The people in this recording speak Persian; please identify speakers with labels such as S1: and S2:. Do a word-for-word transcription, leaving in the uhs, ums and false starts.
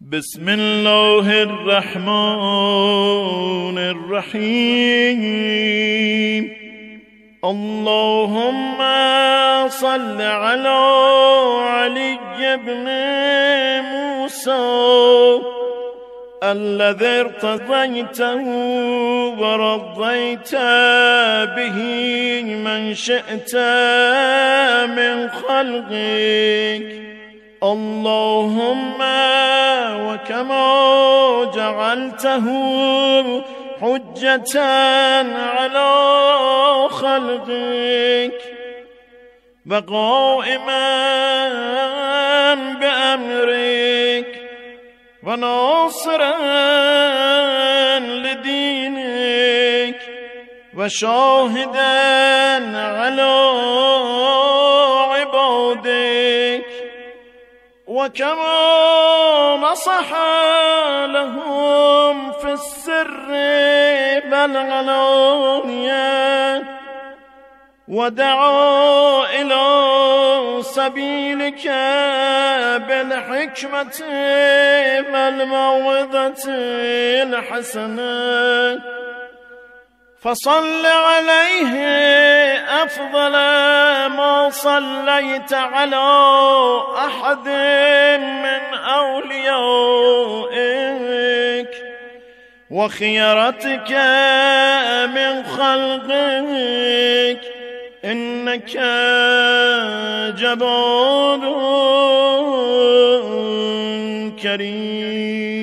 S1: بسم الله الرحمن الرحیم. اللهم صل على علی ابن موسی الذي ارتضيته ورضيت به من شئت من خلقك. اللهم وكما جعلته حجة على خلقك وقائما بأمرك وناصرا لدينك وشاهدا على عبادك، وكما نصح لهم في السر والعلانية ودعا إلى سبيلك بالحكمة والموعظة الحسنة، فصل عليه أفضل ما صليت على أحد من أوليائك وخيرتك من خلقك، إنك جواد كريم.